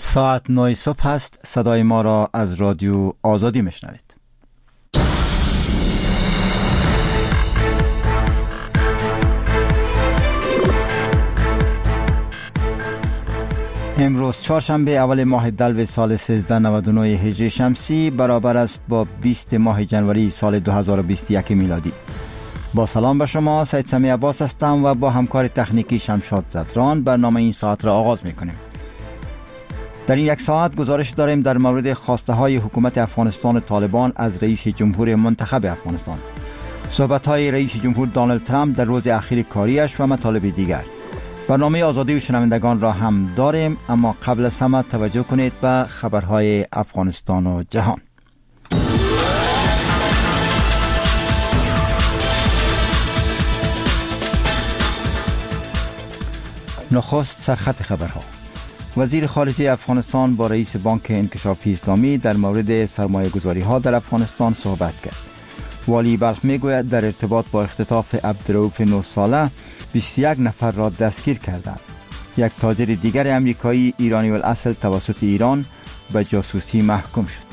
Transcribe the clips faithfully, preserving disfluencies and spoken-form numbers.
ساعت نه صبح است. صدای ما را از رادیو آزادی میشنوید. امروز چهارشنبه اول ماه دلو سال سیزده نود و نه هجری شمسی برابر است با بیست ماه جنوری سال دو هزار و بیست و یک میلادی. با سلام به شما، سید سمی عباس هستم و با همکار تکنیکی شمشاد زدران برنامه این ساعت را آغاز میکنیم. در این یک ساعت گزارش داریم در مورد خواسته های حکومت افغانستان طالبان از رئیس جمهور منتخب افغانستان، صحبت های رئیس جمهور دونالد ترامپ در روز اخیر کاریش و مطالب دیگر. برنامه آزادی و شنوندگان را هم داریم، اما قبل از همه توجه کنید به خبرهای افغانستان و جهان. نخست سرخط خبرها. وزیر خارجه افغانستان با رئیس بانک انکشافی اسلامی در مورد سرمایه گذاری ها در افغانستان صحبت کرد. والی بلخ می گوید در ارتباط با اختطاف عبدالرؤوف نه ساله بیست و یک نفر را دستگیر کردند. یک تاجر دیگر امریکایی ایرانی الاصل توسط ایران به جاسوسی محکوم شد.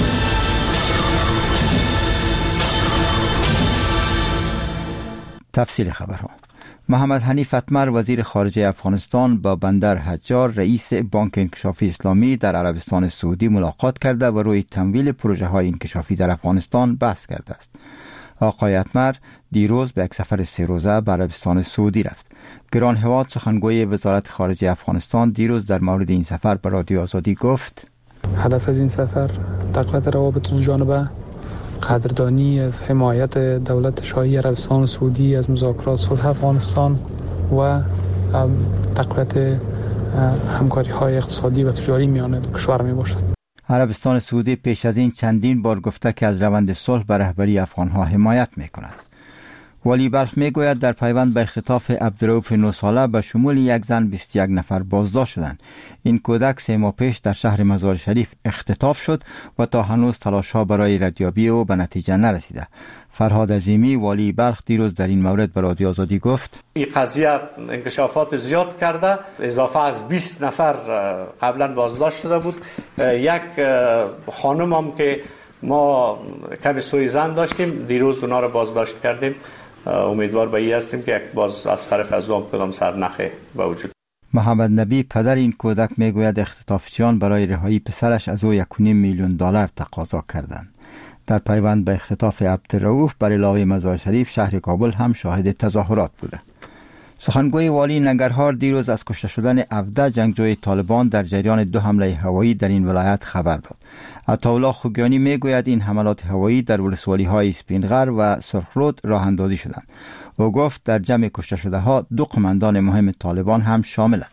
تفصیل خبرها. محمد حنیف اتمر وزیر خارجه افغانستان با بندر حجار رئیس بانک انکشافی اسلامی در عربستان سعودی ملاقات کرده و روی تمویل پروژه های انکشافی در افغانستان بحث کرده است. آقای اتمر دیروز به یک سفر سه روزه به عربستان سعودی رفت. گران هواد سخنگوی وزارت خارجه افغانستان دیروز در مورد این سفر به رادیو آزادی گفت: هدف از این سفر تقویت روابط دو جانبه، قدردانی از حمایت دولت شاهی عربستان سعودی از مذاکرات صلح افغانستان و تقویت همکاری های اقتصادی و تجاری میان دو کشور می باشد. عربستان سعودی پیش از این چندین بار گفته که از روند صلح به رهبری افغانها حمایت می کند. والی بلخ می گوید در پیوند به اختطاف عبدالرؤوف نه ساله به شمول یک زن بیست و یک نفر بازداشت شدند. این کودک سه ماه پیش در شهر مزار شریف اختطاف شد و تا هنوز تلاش‌ها برای ردیابی او به نتیجه نرسیده. فرهاد عظیمی والی بلخ دیروز در این مورد به رادیو آزادی گفت: این قضیه انکشافات زیاد کرده، اضافه از بیست نفر قبلا بازداشت شده بود. یک خانم هم که ما کمی سوی زن داشتیم دیروز اونا رو بازداشت کردیم. امیدوار به این هستیم که یک باز از طرف از اون کدام سرنخی به وجود. محمد نبی پدر این کودک میگوید اختطافچیان برای رهایی پسرش از او یک و نیم میلیون دلار تقاضا کردند. در پیوند به اختطاف عبدالرؤوف بر علاوه مزار شریف شهر کابل هم شاهد تظاهرات بوده. سخنگوی والی ننگرهار دیروز از کشته شدن هفده جنگجوی طالبان در جریان دو حمله هوایی در این ولایت خبر داد. عطاالله خوگیانی میگوید این حملات هوایی در ولسوالی‌های اسپینغر و سرخرود راه اندازی شدند. او گفت در جمع کشته شده ها دو قماندان مهم طالبان هم شاملند.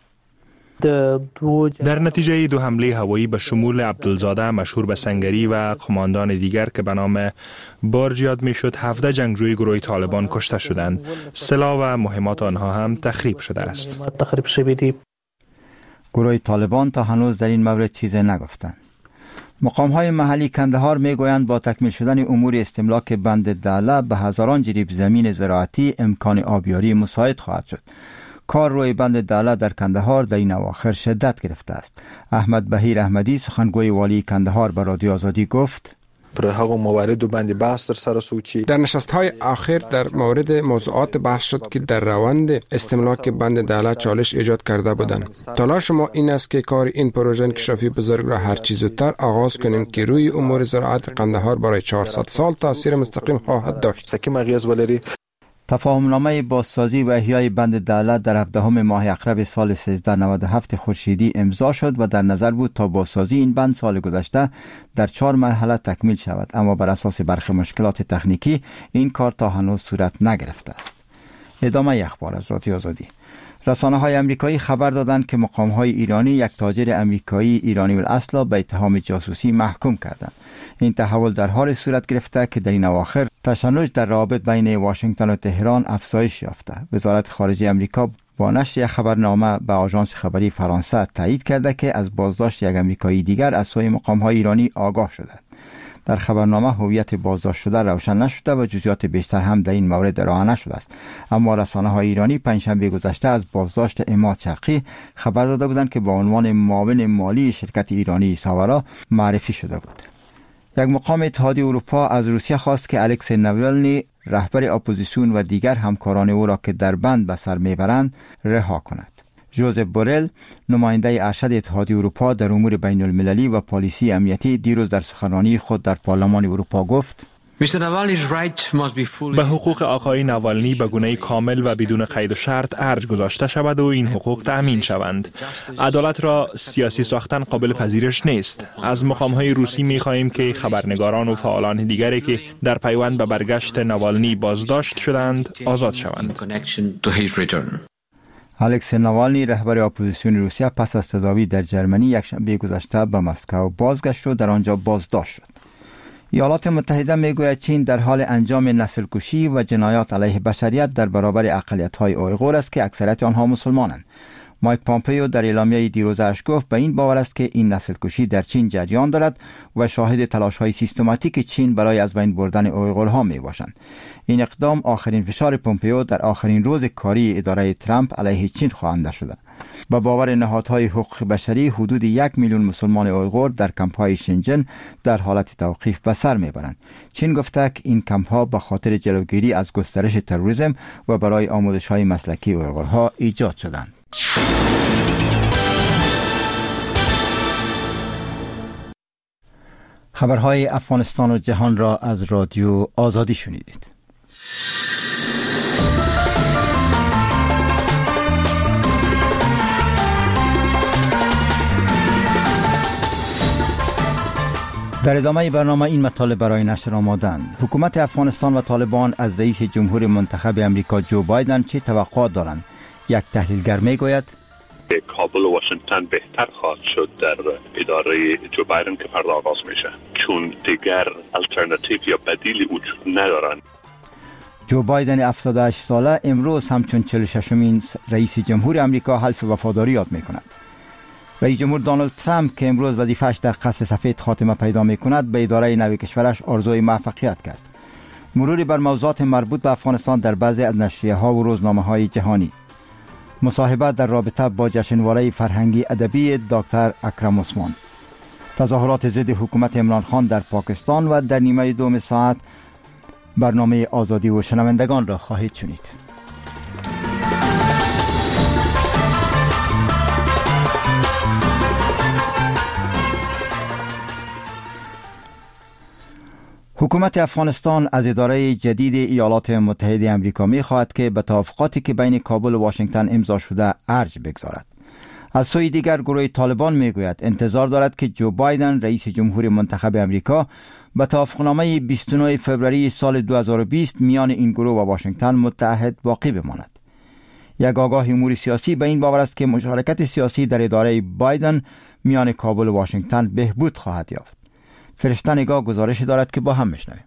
در نتیجه دو حمله هوایی به شمول عبدالزاده مشهور به سنگری و قماندان دیگر که به نام بارج یاد میشد هفده جنگجوی گروه طالبان کشته شدند. سلاح و مهمات آنها هم تخریب شده است. گروه طالبان تا هنوز در این مورد چیزی نگفتند. مقام‌های محلی کندهار میگویند با تکمیل شدن امور استملاک بند دعله به هزاران جریب زمین زراعتی امکان آبیاری مساعد خواهد شد. کار روی بند دعله در کندهار در این اواخر شدت گرفته است. احمد بهیر احمدی سخنگوی والی کندهار به رادیو آزادی گفت: پر هغه موارد باندې بحث در سره سوچی در نشست‌های آخر در مورد موضوعات بحث شد که در روند استملاک بند دعله چالش ایجاد کرده بودند. تلاش ما این است که کار این پروژه انکشافی بزرگ را هر چیز زودتر آغاز کنیم که روی امور زراعت قندهار برای چهارصد سال تاثیر مستقیم خواهد داشت. سکیم اغیز ولری. تفاهمنامه بازسازی و احیای بند دعله در هفدهم ماه اقرب سال سیزده نود و هفت خورشیدی امضا شد و در نظر بود تا بازسازی این بند سال گذشته در چهار مرحله تکمیل شود، اما بر اساس برخی مشکلات تکنیکی این کار تا هنوز صورت نگرفته است. ادامه اخبار از رادیو آزادی. رسانه‌های آمریکایی خبر دادند که مقام‌های ایرانی یک تاجر آمریکایی ایرانی الاصل به اتهام جاسوسی محکوم کردند. این تحول در حال صورت گرفته که در این اواخر تشنج در روابط بین واشنگتن و تهران افزایش یافته. وزارت خارجه آمریکا با نشر یک خبرنامه به آژانس خبری فرانسه تایید کرده که از بازداشت یک آمریکایی دیگر از سوی مقام‌های ایرانی آگاه شده. در خبرنامه هویت بازداشت شده روشن نشده و جزئیات بیشتر هم در این مورد ارائه نشده است. اما رسانه‌های ایرانی پنجشنبه گذشته از بازداشت عماد شرقی خبر داده بودند که با عنوان معاون مالی شرکت ایرانی ساورا معرفی شده بود. یک مقام اتحادیه اروپا از روسیه خواست که الکسی ناوالنی رهبر اپوزیسیون و دیگر همکاران او را که در بند به سر میبرند رها کند. جوزف بورل نماینده ارشد اتحادیه اروپا در امور بین المللی و پالیسی امنیتی دیروز در سخنرانی خود در پارلمان اروپا گفت به حقوق آقای ناوالنی به گونه کامل و بدون قید و شرط ارج گذاشته شود و این حقوق تأمین شوند. عدالت را سیاسی ساختن قابل پذیرش نیست. از مقام‌های روسی می‌خواهیم که خبرنگاران و فعالان دیگری که در پیوند به برگشت ناوالنی بازداشت شدند آزاد شوند. الکسی ناوالنی رهبر اپوزیسیون روسیه پس از تداوی در جرمنی یکشنبه گذشته به مسکو بازگشت و در آنجا بازداشت شد. ایالات متحده میگوید چین در حال انجام نسل کشی و جنایات علیه بشریت در برابر اقلیت‌های اویغور است که اکثریت آنها مسلمانند. مایک پامپیو در اعلامیه دیروزش گفت به این باور است که این نسل کشی در چین جریان دارد و شاهد تلاش‌های سیستماتیک چین برای از بین بردن اویغورها میباشند. این اقدام آخرین فشار پامپیو در آخرین روز کاری اداره ترامپ علیه چین خوانده شده. با باور نهادهای حقوق بشری حدود یک میلیون مسلمان اویغور در کمپ‌های شنجن در حالت توقیف به سر میبرند. چین گفته که این کمپ‌ها به خاطر جلوگیری از گسترش تروریسم و برای آموزش‌های مسلکی اویغورها ایجاد شدند. خبرهای افغانستان و جهان را از رادیو آزادی شنیدید. در ادامه برنامه این مطالب برای نشر آمادند. حکومت افغانستان و طالبان از رئیس جمهور منتخب امریکا جو بایدن چه توقعات دارند؟ یک تحلیلگر میگوید کابل و واشنگتن بهتر خواهد شد در اداره جو بایدن که فردا آغاز میشه، چون دیگر الटरनेटिव یا بدیلی وجود ندارند. جو بایدن هفتاد و هشت ساله امروز همچون چهل و ششمین رئیس جمهور امریکا حلف وفاداری یاد میکند. رئیس جمهور دونالد ترامپ که امروز وظیفه‌اش در قصر سفید خاتمه پیدا میکند به اداره نوی کشورش آرزوی موفقیت کرد. مروری بر موضوعات مربوط به افغانستان در بعضی از نشریه‌ها و روزنامه‌های جهانی. مصاحبه در رابطه با جشنواره فرهنگی ادبی دکتر اکرم عثمان. تظاهرات ضد حکومت عمران خان در پاکستان و در نیمه دوم ساعت برنامه آزادی و شنوندگان را خواهید شنید. حکومت افغانستان از اداره جدید ایالات متحده آمریکا می خواهد که به توافقاتی که بین کابل و واشنگتن امضا شده ارج بگذارد. از سوی دیگر گروه طالبان می گوید انتظار دارد که جو بایدن رئیس جمهور منتخب آمریکا به توافقنامه بیست و نه فوریه سال دو هزار و بیست میان این گروه و واشنگتن متحد باقی بماند. یک آگاه امور سیاسی به این باور است که مشارکت سیاسی در اداره بایدن میان کابل و واشنگتن بهبود خواهد یافت. فرشته نگاه گزارش دارد که با هم میشنویم.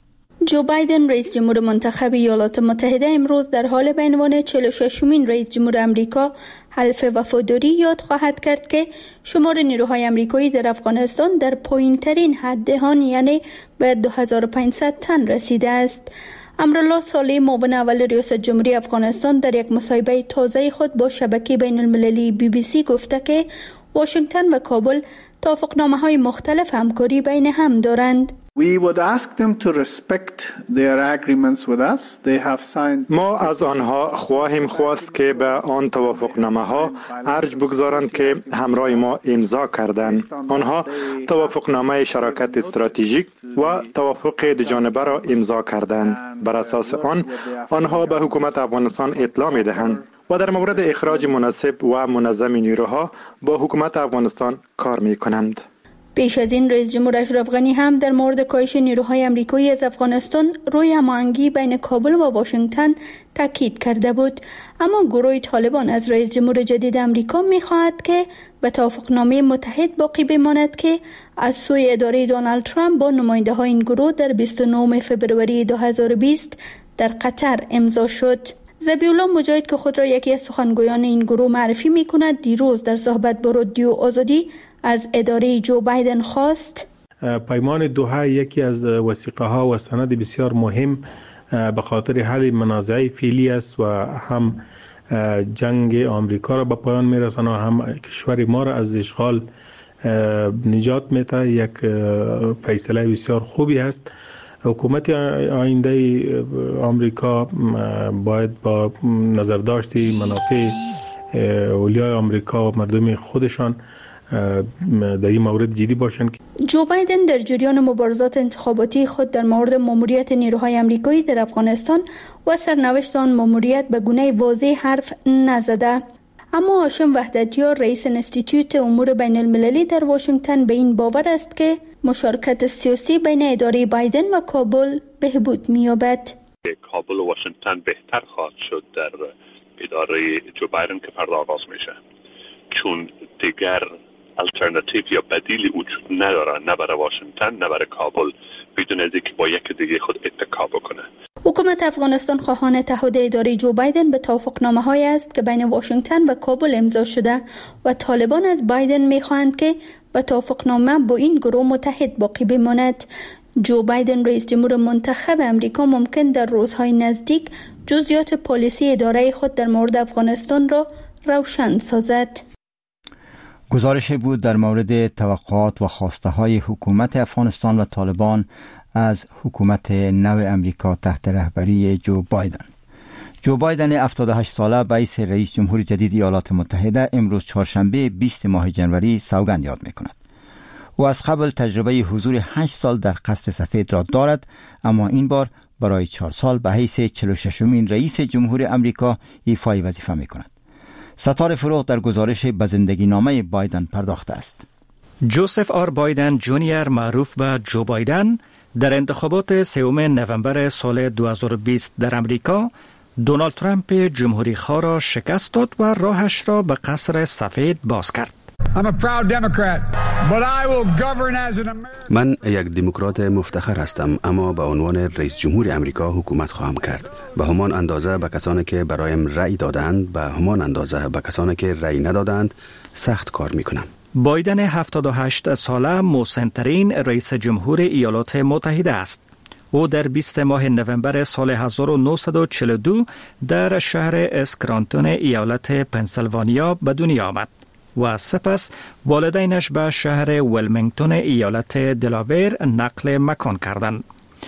جو بایدن رئیس جمهور منتخب ایالات متحده امروز در حال به عنوان چهل و ششمین رئیس جمهور امریکا حلف وفاداری یاد خواهد کرد که شمار نیروهای امریکایی در افغانستان در پایین‌ترین حد آن یعنی به دو هزار و پانصد تن رسیده است. امرالله صالح معاون اول ریاست جمهوری افغانستان در یک مصاحبه تازه خود با شبکه بین المللی بی بی سی گفته که واشنگتن و کابل توافقنامه‌های مختلف همکاری بین هم دارند. We would ask them to respect their agreements with us. They have signed. ما از آنها خواهیم خواست که به آن توافقنامه‌ها ارج بگذارند که همراه ما امضا کردند. آنها توافقنامه شراکت استراتژیک و توافق دوجانبه را امضا کردند. بر اساس آن آنها به حکومت افغانستان اطلاع می‌دهند و در مورد اخراج مناسب و منظم نیروها با حکومت افغانستان کار می‌کنند. پیش از این رئیس جمهور اشرف غنی هم در مورد کاهش نیروهای امریکایی از افغانستان روی هماهنگی بین کابل و واشنگتن تاکید کرده بود، اما گروه طالبان از رئیس جمهور جدید امریکا می‌خواهد که به توافقنامه متحد باقی بماند که از سوی اداره دونالد ترامپ با نماینده‌های این گروه در بیست و نه فوریه دو هزار و بیست در قطر امضا شد. ذبیح‌الله مجاهد که خود را یکی از سخنگویان این گروه معرفی می‌کند دیروز در صحبت با رادیو آزادی از اداره جو بایدن خواست پیمان دوحه یکی از وثیقه ها و سند بسیار مهم به خاطر حل منازعه فعلی است و هم جنگ آمریکا را به پایان میرساند و هم کشور ما را از اشغال نجات میده. یک فیصله بسیار خوبی است. حکومت آینده آمریکا باید با نظرداشت منافع اولیای آمریکا و مردم خودشان در این مورد جدی باشند. جو بایدن در جریان مبارزات انتخاباتی خود در مورد ماموریت نیروهای آمریکایی در افغانستان و سرنوشت آن ماموریت به گونه واضح حرف نزده. اما هاشم وحدتیار رئیس انستیتوت امور بین المللی در واشنگتن به این باور است که مشارکت سیاسی بین اداره بایدن و کابل بهبود می‌یابد. کابل و واشنگتن بهتر خواهد شد در اداره جو بایدن که فردا آغاز میشه، چون دیگر الटरनेटिव یا بدیلی وجود نداره، نه برای واشنگتن نه برای کابل، بدون از اینکه با یک دیگه خود اتکا بکنه. حکومت افغانستان خواهان تعهد اداره جو بایدن به توافقنامه‌هایی است که بین واشنگتن و کابل امضا شده و طالبان از بایدن می‌خواهند که به توافقنامه با این گروه متحد باقی بماند. جو بایدن رئیس جمهور منتخب امریکا ممکن در روزهای نزدیک جزئیات پالیسی اداره خود در مورد افغانستان را روشن سازد. گزارش بود در مورد توقعات و خواسته های حکومت افغانستان و طالبان از حکومت نو امریکا تحت رهبری جو بایدن. جو بایدن هفتاد و هشت ساله به حیث رئیس جمهور جدید ایالات متحده امروز چهارشنبه بیست ماه جنوری سوگند یاد می کند. او از قبل تجربه حضور هشت سال در قصر سفید را دارد، اما این بار برای چهار سال به حیث چهل و ششمین رئیس جمهور امریکا ایفای وظیفه می کند. ستاره فروغ در گزارش به زندگی نامه بایدن پرداخته است. جوزف آر بایدن جونیور معروف به جو بایدن در انتخابات سوم نوامبر سال دو هزار و بیست در امریکا دونالد ترامپ جمهوری خواه را شکست داد و راهش را به قصر سفید باز کرد. من یک دموکرات مفتخر هستم، اما به عنوان رئیس جمهور امریکا حکومت خواهم کرد. به همان اندازه به کسانی که برایم رأی دادند، به همان اندازه به کسانی که رأی ندادند سخت کار میکنم. بایدن هفتاد و هشت ساله مسن‌ترین رئیس جمهور ایالات متحده است. او در بیست ماه نوامبر سال هزار و نهصد و چهل و دو در شهر اسکرانتون ایالت پنسیلوانیا به دنیا آمد و سپس والدینش به شهر ولمینگتون ایالت دلاویر نقل مکان کردند.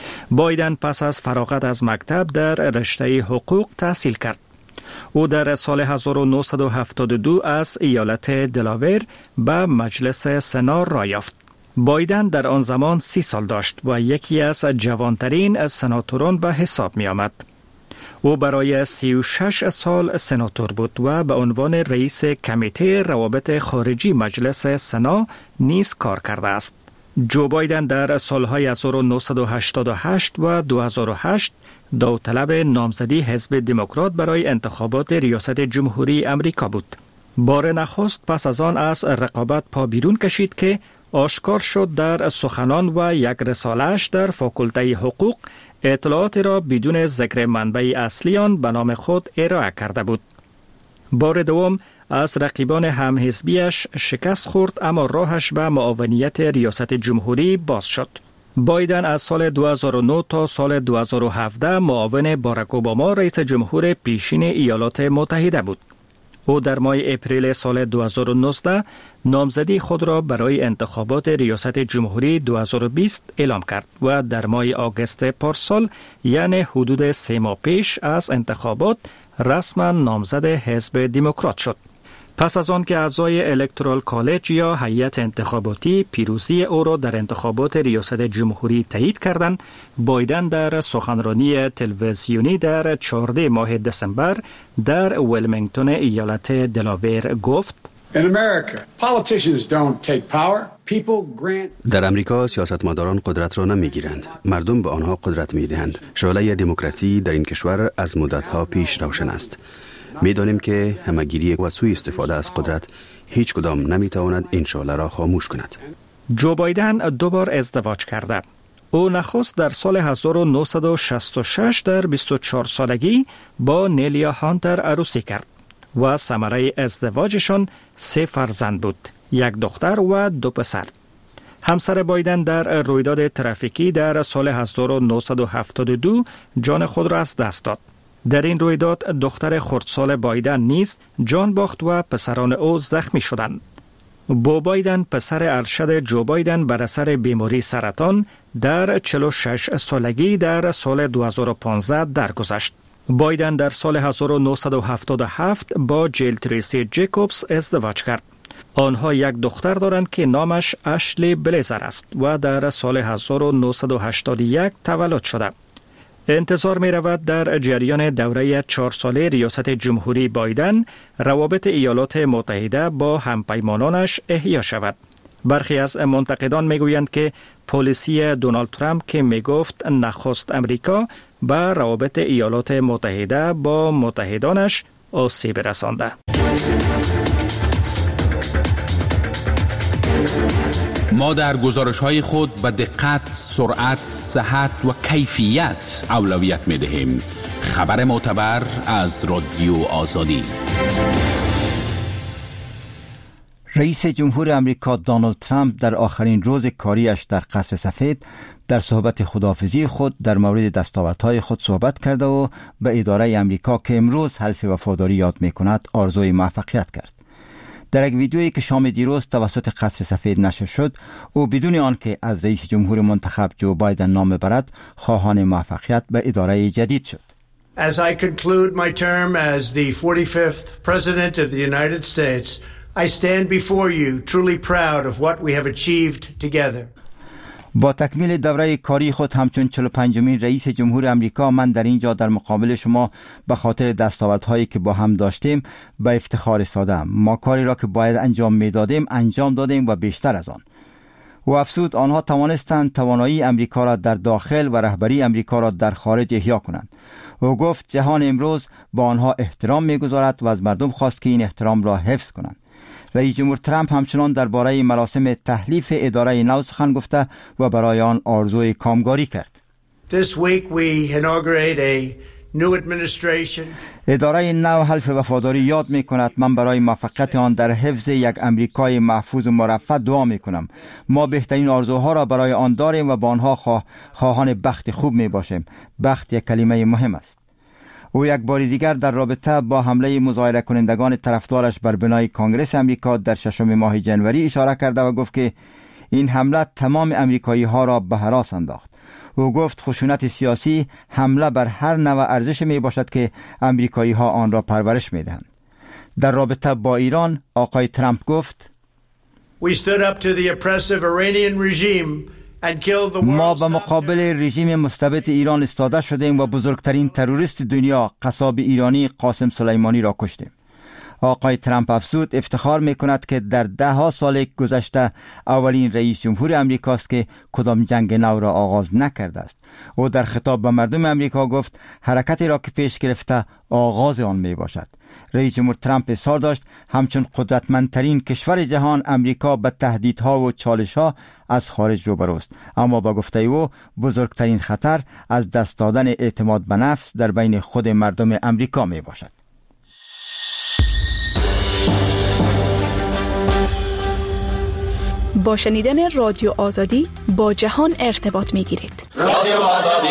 بایدن پس از فراغت از مکتب در رشته حقوق تحصیل کرد. او در سال هزار و نهصد و هفتاد و دو از ایالت دلاویر به مجلس سنا راه یافت. بایدن در آن زمان سی سال داشت و یکی از جوانترین سناتوران به حساب می آمد. او برای سی و شش سال سناتور بود و به عنوان رئیس کمیته روابط خارجی مجلس سنا نیز کار کرده است. جو بایدن در سالهای هزار و نهصد و هشتاد و هشت و دو هزار و هشت داوطلب نامزدی حزب دموکرات برای انتخابات ریاست جمهوری امریکا بود. بار نخست پس از آن از رقابت پا بیرون کشید که آشکار شد در سخنان و یک رساله‌اش در فاکولته حقوق اطلاعات را بدون ذکر منبع اصلی آن به نام خود ارائه کرده بود. بار دوم از رقیبان همحزبیش شکست خورد، اما راهش به معاونیت ریاست جمهوری باز شد. بایدن از سال دو هزار و نه تا سال دو هزار و هفده معاون باراک اوباما رئیس جمهور پیشین ایالات متحده بود. او در ماه اپریل سال دو هزار و نوزده نامزدی خود را برای انتخابات ریاست جمهوری دو هزار و بیست اعلام کرد و در ماه آگوست پارسال، یعنی حدود سه ماه پیش از انتخابات، رسما نامزد حزب دموکرات شد. پس از آن که اعضای الکترال کالج یا هیئت انتخاباتی پیروزی او را در انتخابات ریاست جمهوری تایید کردند، بایدن در سخنرانی تلویزیونی در چهاردهم ماه دسامبر در ولمینگتون ایالت دلاویر گفت: در امریکا سیاستمداران قدرت را نمیگیرند، مردم به آنها قدرت میدهند. شعله دموکراسی در این کشور از مدتها پیش روشن است. میدانیم که همه‌گیری و سوء استفاده از قدرت هیچ کدام نمیتواند این شعله را خاموش کند. جو بایدن دو بار ازدواج کرده. او نخست در سال هزار و نهصد و شصت و شش در بیست و چهار سالگی با نیلیا هانتر عروسی کرد و ثمره ازدواجشان سه فرزند بود، یک دختر و دو پسر. همسر بایدن در رویداد ترافیکی در سال هزار و نهصد و هفتاد و دو جان خود را از دست داد. در این رویداد دختر خردسال بایدن نیز جان باخت و پسران او زخمی شدند. بو بایدن پسر ارشد جو بایدن بر اثر بیماری سرطان در چهل و شش سالگی در سال دو هزار و پانزده درگذشت. بایدن در سال هزار و نهصد و هفتاد و هفت با جیل تریسی جیکوبز ازدواج کرد. آنها یک دختر دارند که نامش اشلی بلیزر است و در سال هزار و نهصد و هشتاد و یک تولد شده. انتظار می رود در جریان دوره چهار ساله ریاست جمهوری بایدن روابط ایالات متحده با همپیمانانش احیا شود. برخی از منتقدان می گویند که پالیسی دونالد ترامپ که می گفت نخست امریکا به روابط ایالات متحده با متحدانش آسیب رسانده. ما در گزارش‌های خود به دقت، سرعت، صحت و کیفیت اولویت می‌دهیم. خبر معتبر از رادیو آزادی. رئیس جمهور امریکا دونالد ترامپ در آخرین روز کاریش در قصر سفید در صحبت خداحافظی خود در مورد دستاوردهای خود صحبت کرده و به اداره امریکا که امروز حلف وفاداری یاد می‌کند آرزوی موفقیت کرد. در یک ویدیویی که شام دیروز توسط قصر سفید نشر شد، او بدون آنکه از رئیس جمهور منتخب جو بایدن نام ببرد، خواهان موفقیت به اداره جدید شد. As I conclude my term as the forty-fifth President of the United States, I stand before you truly proud of what we have achieved together. با تکمیل دوره کاری خود همچون چهل و پنجمین رئیس جمهور امریکا، من در اینجا در مقابل شما به خاطر دستاوردهایی که با هم داشتیم به افتخار ساده‌ام. ما کاری را که باید انجام میدادیم انجام دادیم و بیشتر از آن. و افزود آنها توانستند توانایی امریکا را در داخل و رهبری امریکا را در خارج احیا کنند. او گفت جهان امروز با آنها احترام می‌گذارد و از مردم خواست که این احترام را حفظ کنند. رئیس جمهور ترامپ همچنان درباره مراسم تحلیف اداره نو سخن گفته و برای آن آرزوی کامگاری کرد. This week we inaugurate a new administration. اداره نو حلف وفاداری یاد می کند. من برای موفقیت آن در حفظ یک امریکای محفوظ و مرفه دعا می کنم. ما بهترین آرزوها را برای آن داریم و با آنها خواه خواهان بخت خوب می باشیم. بخت یک کلمه مهم است. او یک بار دیگر در رابطه با حمله مظاهره کنندگان طرفدارش بر بنای کانگرس امریکا در ششم ماه ژانویه اشاره کرده و گفت که این حمله تمام امریکایی ها را به هراس انداخت. او گفت خشونت سیاسی حمله بر هر نوع ارزش می باشد که امریکایی ها آن را پرورش می دهند. در رابطه با ایران آقای ترامپ گفت We stood up to the oppressive Iranian regime. ما به مقابل رژیم مستبد ایران ایستاده شدیم و بزرگترین تروریست دنیا قصاب ایرانی قاسم سلیمانی را کشتیم. آقای ترامپ افزود افتخار می کند که در ده ها سال گذشته اولین رئیس جمهور امریکاست که کدام جنگ نو را آغاز نکرده است. او در خطاب به مردم امریکا گفت حرکتی را که پیش گرفته آغاز آن می باشد. رئیس جمهور ترامپ اصرار داشت همچون قدرتمندترین کشور جهان امریکا به تهدیدها و چالشها از خارج روبروست، اما با گفته او بزرگترین خطر از دست دادن اعتماد به نفس در بین خود مردم امریکا می باشد. با شنیدن رادیو آزادی با جهان ارتباط می گیرید. رادیو آزادی.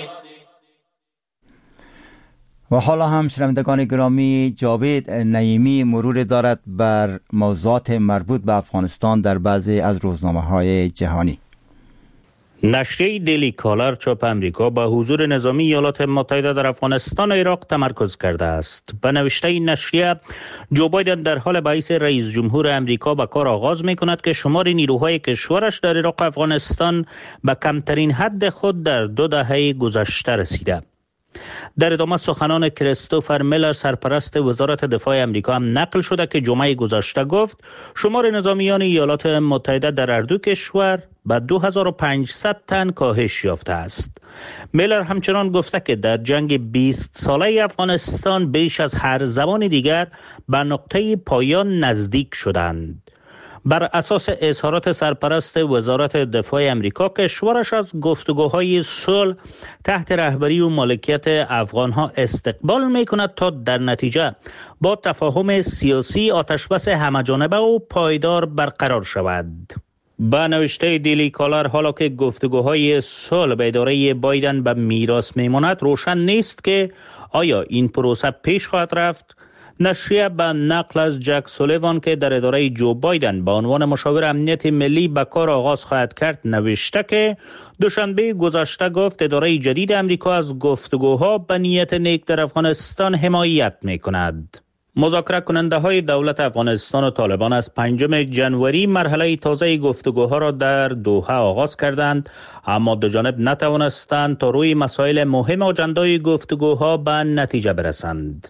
و حالا هم شنوندگان گرامی، جاوید نعیمی مرور دارد بر موضوعات مربوط به افغانستان در بعضی از روزنامه‌های جهانی. نشریه دیلی کالر چاپ امریکا با حضور نظامی ایالات متحده در افغانستان و عراق تمرکز کرده است. به نوشته این نشریه، جو بایدن در حال بعث رئیس جمهور امریکا به کار آغاز می کند که شمار نیروهای کشورش در عراق و افغانستان به کمترین حد خود در دو دهه گذشته رسیده. در ادامه سخنان کریستوفر میلر، سرپرست وزارت دفاع امریکا، هم نقل شده که جمعه گذشته گفت شمار نظامیان ایالات متحده در هر دو کشور به دو هزار و پانصد تن کاهش یافته است. میلر همچنان گفته که در جنگ بیست ساله افغانستان بیش از هر زمان دیگر به نقطه پایان نزدیک شدند. بر اساس اظهارات سرپرست وزارت دفاع امریکا، کشورش از گفتگوهای صلح تحت رهبری و مالکیت افغانها استقبال می‌کند تا در نتیجه با تفاهم سیاسی آتشبس همه‌جانبه و پایدار برقرار شود. با نوشته دیلی کالر، حالا که گفتگوهای صلح به اداره بایدن به میراث میماند، روشن نیست که آیا این پروسه پیش خواهد رفت. نشریه به نقل از جک سولیوان که در اداره جو بایدن به عنوان مشاور امنیت ملی به کار آغاز خواهد کرد نوشته که دوشنبه گذشته گفت اداره جدید امریکا از گفتگوها به نیت نیک در افغانستان حمایت می کند. مذاکره کننده های دولت افغانستان و طالبان از پنجم جنوری مرحله تازه گفتگوها را در دوحه آغاز کردند، اما دو جانب نتوانستند تا روی مسائل مهم آجندای گفتگوها به نتیجه برسند.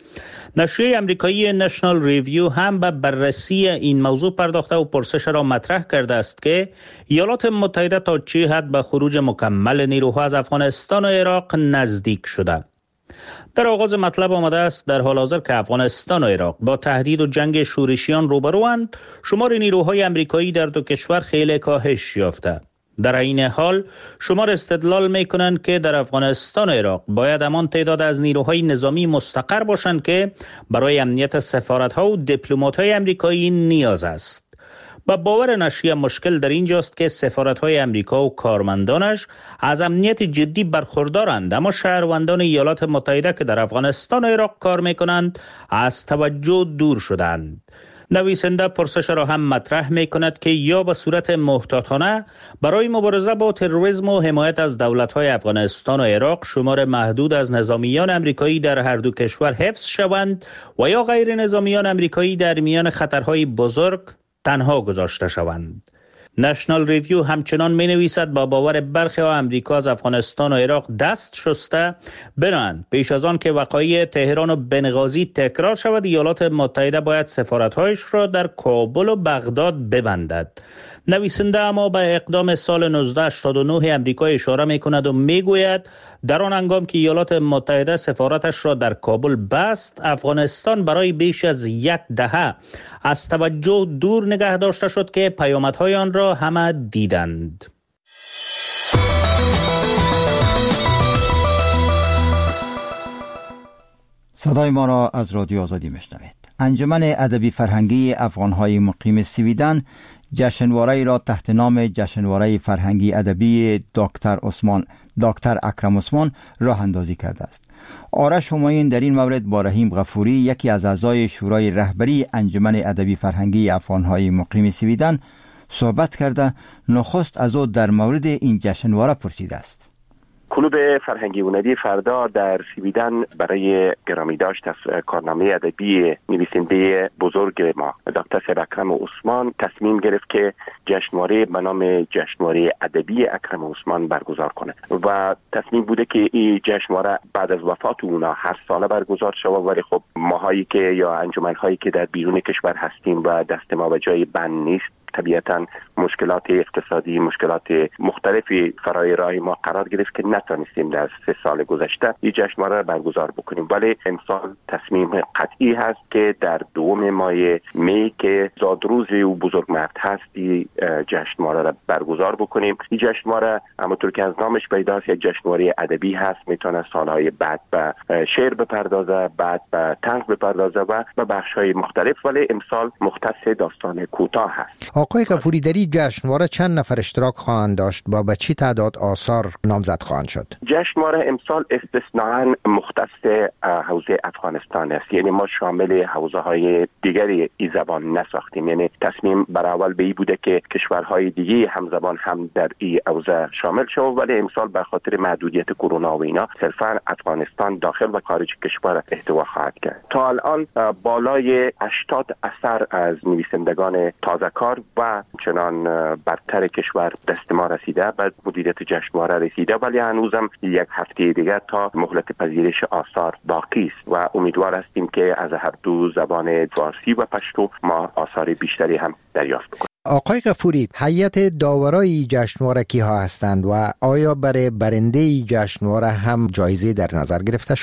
نشریه امریکایی نشنال ریویو هم به بررسی این موضوع پرداخته و پرسش را مطرح کرده است که ایالات متحده تا چه حد به خروج مکمل نیروها از افغانستان و عراق نزدیک شده. در آغاز مطلب آمده است در حال حاضر که افغانستان و عراق با تهدید و جنگ شورشیان روبروند، شمار نیروهای امریکایی در دو کشور خیلی کاهش یافته. در این حال شمار استدلال می کنند که در افغانستان و عراق باید همان تعداد از نیروهای نظامی مستقر باشند که برای امنیت سفارت‌ها و دیپلمات‌های امریکایی نیاز است. با باور نشریه مشکل در اینجاست که سفارت‌های امریکا و کارمندانش از امنیت جدی برخوردارند، اما شهروندان ایالات متحده که در افغانستان و عراق کار می‌کنند از توجه دور شدند. نویسنده پرسش را هم مطرح می کند که یا به صورت محتاطانه برای مبارزه با تروریسم و حمایت از دولت‌های افغانستان و عراق شمار محدود از نظامیان امریکایی در هر دو کشور حفظ شوند و یا غیر نظامیان امریکایی در میان خطرهای بزرگ تنها گذاشته شوند. نشنال ریویو همچنان می نویسد با باور برخی ها امریکا از افغانستان و عراق دست شسته، بنابراین پیش از آن که وقایع تهران و بنغازی تکرار شود ایالات متحده باید سفارت‌هایش را در کابل و بغداد ببندد. نویسنده اما به اقدام سال نوزده هشتاد و نه امریکا اشاره می کند و می گوید در آن هنگام که ایالات متحده سفارتش را در کابل بست، افغانستان برای بیش از یک دهه از توجه دور نگه داشته شد که پیامدهای آن را همه دیدند. صدای ما را از رادیو آزادی میشنوید. انجمن ادبی فرهنگی افغانهای مقیم سویدن جشنواره را تحت نام جشنواره فرهنگی ادبی دکتر عثمان دکتر اکرم عثمان راه اندازی کرده است. آرش همایون در این مورد با رحیم غفوری یکی از اعضای شورای رهبری انجمن ادبی فرهنگی افغانهای مقیم سویدن صحبت کرده نخست از او در مورد این جشنواره پرسیده است. کلوب فرهنگی هنری فردا در سویدن برای گرامی داشت از کارنامه ادبی نویسنده بزرگ ما دکتر سید اکرم عثمان تصمیم گرفت که جشنواره به نام جشنواره ادبی اکرم عثمان برگزار کنه و تصمیم بوده که این جشنواره بعد از وفات اونا هر ساله برگزار شود، ولی خب ماهایی که یا انجمن‌هایی که در بیرون کشور هستیم و دست ما به جای بند نیست، طبیعتاً مشکلات اقتصادی، مشکلات مختلفی فرای راه ما قرار گرفت که نتونستیم در سه سال گذشته این جشنواره را برگزار بکنیم، ولی امسال تصمیم قطعی هست که در دوم ماه می که زادروز و بزرگ مرد هست این جشنواره را برگزار بکنیم. این جشنواره همونطور که از نامش پیداست یک جشنواره ادبی هست، میتونه سالهای بعد به شعر بپردازه، بعد به طنز بپردازه و به بخش‌های مختلف، ولی امسال مختص داستان کوتاه هست. آقای غفوری، در این جشنواره چند نفر اشتراک خواهند داشت و به چه تعداد آثار نامزد خواهند شد؟ جشنواره امسال استثناءً مختص حوزه افغانستان است، یعنی ما شامل حوزه های دیگری این زبان نساختیم، یعنی تصمیم بر اول به این بوده که کشورهای دیگه همزبان هم در این حوزه شامل شود، ولی امسال به خاطر محدودیت کرونا و اینا صرفاً افغانستان داخل و خارج کشور احتوا خواهد کرد. تا الان بالای هشتاد اثر از نویسندگان تازه‌کار و چنان برتر کشور دست ما رسیده، بعد مدیریت جشنواره رسیده، ولی هنوزم یک هفته دیگر تا مهلت پذیرش آثار باقی است و امیدوار هستیم که از هر دو زبان فارسی و پشتو ما آثار بیشتری هم دریافت کنیم. آقای غفوری، هیئت داورای جشنواره کیها هستند و آیا برای برنده جشنواره هم جایزه در نظر گرفته شده؟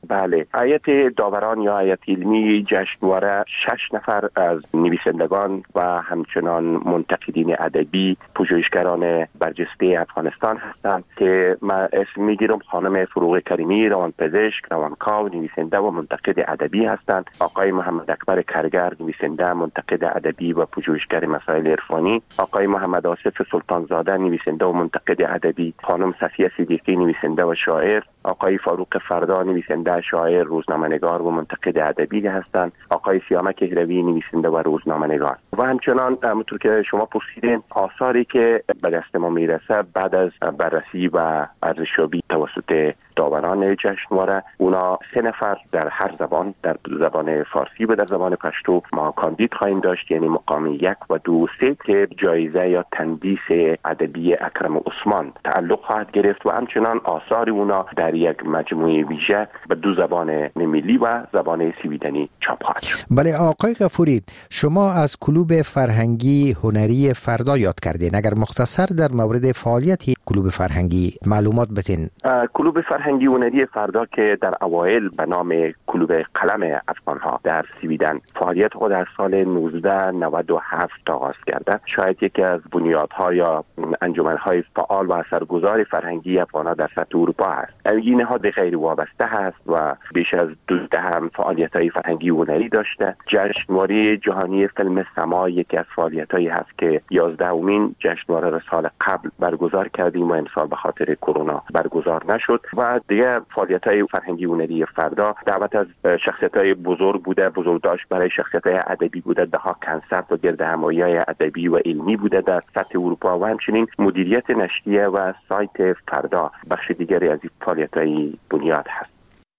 بله، هیئت داوران یا هیئت علمی جشنواره شش نفر از نویسندگان و همچنان منتقدین ادبی، پژوهشگران برجسته افغانستان هستند که من اسم میگیرم. خانم فروغ کریمی، روانپزشک، روانکاو، نویسنده و منتقد ادبی هستند. آقای محمد اکبر کرگر، نویسنده، منتقد ادبی و پژوهشگر مسائل عرفانی. آقای محمد آصف سلطانزاده، نویسنده و منتقد ادبی. خانم صفیه صدیقی، نویسنده و شاعر. آقای فاروق فردا، نویسنده، شاعر، روزنامه‌نگار و منتقد ادبی هستند. آقای سیامک هروی، نویسنده و روزنامه‌نگار. و همچنان همونطور که شما پرسیدین، آثاری که به دست ما میرسه بعد از بررسی و ارزشیابی توسط داوران جشنواره، اونا سه نفر در هر زبان، در زبان فارسی و در زبان پشتو ما کاندید خواهیم داشت، یعنی مقام یک و دو سه، که جایزه یا تندیس ادبی اکرم عثمان تعلق خواهد گرفت و همچنان آثار اونا در یک مجموعه ویژه به دو زبان ملی و زبان سویدنی چاپ خواهد شد. بله آقای غفوری، شما از کلوب فرهنگی هنری فردا یاد کردین. اگر مختصر در مورد فعالیت کلوب فرهنگی معلومات بدین. کلوب فرهنگی هنری فردا که در اوایل به نام کلوب قلم افغان‌ها در سویدن فعالیت خود در سال نوزده نود و هفت آغاز کرده، شاید یکی از بنیادها یا انجمن‌های فعال و اثرگذار فرهنگی افغان‌ها در سطح اروپا است. این نهاد غیر وابسته هست و بیش از دوازده هم فعالیت‌های فرهنگی هنری داشته. جشنواره جهانی فیلم سما یکی از فعالیت‌هایی هست که یازدهمین جشنواره را سال قبل برگزار کردیم و امسال به خاطر کرونا برگزار نشد. و دیگه فعالیت‌های فرهنگی هنری فردا دعوت از شخصیت‌های بزرگ بوده، بزرگداشت برای شخصیت‌های ادبی بوده، ده‌ها کنسرت و گردهمایی‌های ادبی و علمی بوده در سطح اروپا و همچنین مدیریت نشریه و سایت فردا بخش دیگری از این فعالیت‌های بنیاد هست.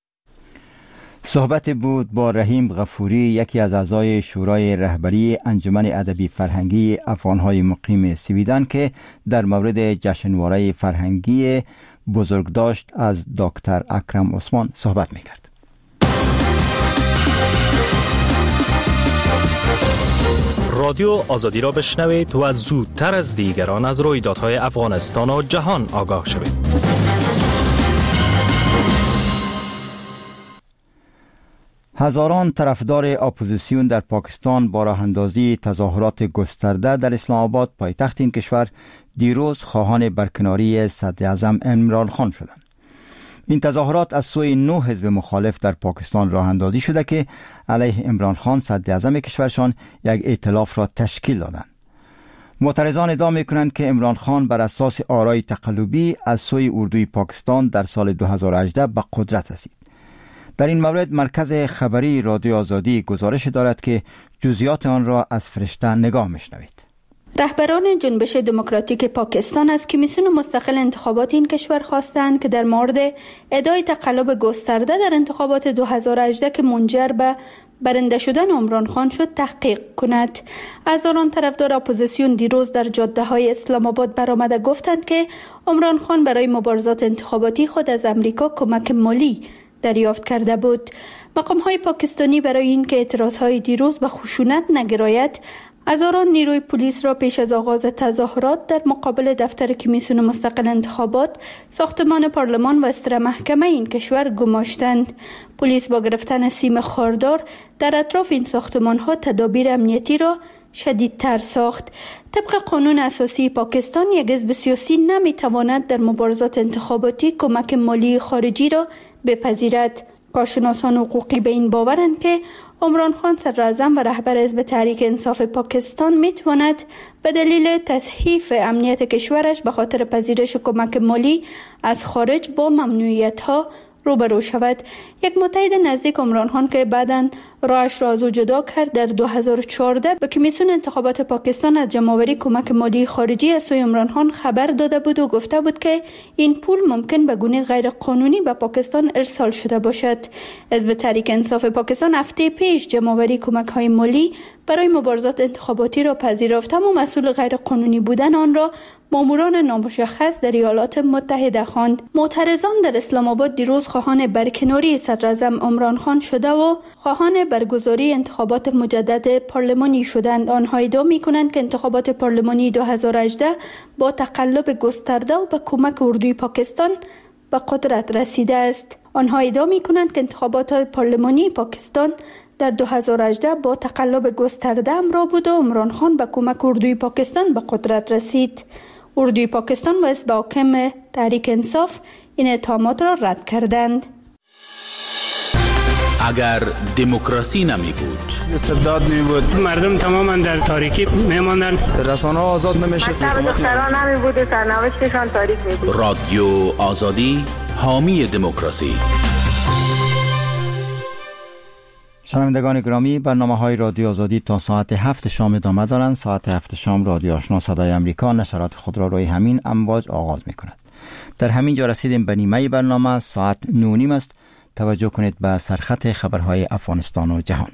صحبت بود با رحیم غفوری، یکی از اعضای شورای رهبری انجمن ادبی فرهنگی افغان‌های مقیم سویدن، که در مورد جشنواره فرهنگی بزرگداشت از دکتر اکرم عثمان صحبت می‌کرد. رادیو آزادی را بشنوید و زودتر از دیگران از رویدادهای افغانستان و جهان آگاه شوید. هزاران طرفدار اپوزیسیون در پاکستان با راه اندازی تظاهرات گسترده در اسلام آباد پایتخت این کشور دیروز خواهان برکناری صدر اعظم عمران خان شدند. این تظاهرات از سوی نه حزب مخالف در پاکستان راه اندازی شده که علیه عمران خان صدر اعظم کشورشان یک ائتلاف را تشکیل دادند. معترضان ادعا می‌کنند که عمران خان بر اساس آرای تقلبی از سوی اردوی پاکستان در سال دو هزار و هجده به قدرت رسید. در این مورد مرکز خبری رادیو آزادی گزارش دارد که جزئیات آن را از فرشته نگاه می‌شنوید. رهبران جنبش دموکراتیک پاکستان از کمیسیون مستقل انتخابات این کشور خواستند که در مورد ادعای تقلب گسترده در انتخابات دو هزار و هجده که منجر به برنده شدن عمران خان شد تحقیق کند. هزاران طرفدار اپوزیسیون دیروز در جاده‌های اسلام آباد برآمده گفتند که عمران خان برای مبارزات انتخاباتی خود از امریکا کمک مالی دریافت کرده بود. مقام‌های پاکستانی برای اینکه اعتراضهای دیروز به خشونت نگراید، هزاران نیروی پلیس را پیش از آغاز تظاهرات در مقابل دفتر کمیسیون مستقل انتخابات، ساختمان پارلمان و استر محکمه این کشور گماشتند. پلیس با گرفتن سیم خاردار در اطراف این ساختمان‌ها تدابیر امنیتی را شدیدتر ساخت. طبق قانون اساسی پاکستان، یک حزب سیاسی نمی‌تواند در مبارزات انتخاباتی کمک مالی خارجی را بپذیرد. کارشناسان حقوقی به این باورند که عمران خان صدر اعظم و رهبر حزب تحریک انصاف پاکستان میتواند به دلیل تصحیف امنیت کشورش به خاطر پذیرش کمک مالی از خارج با ممنوعیت‌ها روبرو شود. یک متحد نزدیک عمران خان که بعداً راهش را از او جدا کرد، در دو هزار و چهارده به کمیسیون انتخابات پاکستان از جمع‌آوری کمک مالی خارجی از سوی عمران خان خبر داده بود و گفته بود که این پول ممکن به گونه غیر قانونی به پاکستان ارسال شده باشد. حزب تحریک انصاف پاکستان هفته پیش جمع‌آوری کمک‌های مالی برای مبارزات انتخاباتی را پذیرفت، اما مسئول غیر قانونی بودن آن را ماموران نامشخص در ایالات متحده خواند. معترضان در اسلام آباد دیروز خواهان برکناری صدر اعظم عمران خان شده و خواهان برگزاری انتخابات مجدد پارلمانی شدند. آنها ادعا می‌کنند که انتخابات پارلمانی دو هزار و هجده با تقلب گسترده و به کمک اردوی پاکستان به قدرت رسیده است. آنها ادعا می‌کنند که انتخابات پارلمانی پاکستان در دو هزار و هجده با تقلب گسترده همراه بود و عمران خان به کمک اردوی پاکستان به قدرت رسید. اردوی پاکستان و حزب حاکم تحریک انصاف این اتهامات را رد کردند. اگر دموکراسی نمی بود، استبداد می بود، مردم تماما در تاریکی می ماندند، رسانه ها آزاد نمی شد، مکتب دختران نمی بود و سرنوشتشان تاریک می بود. رادیو آزادی حامی دموکراسی. شنوندگان گرامی، برنامه های رادیو آزادی تا ساعت هفت شام ادامه دارند. ساعت هفت شام رادیو آشنا صدای امریکا نشرات خود را روی همین امواج آغاز می کند. در همین جا رسیدیم به نیمه برنامه. ساعت نو نیم است. توجه کنید به سرخط خبرهای افغانستان و جهان.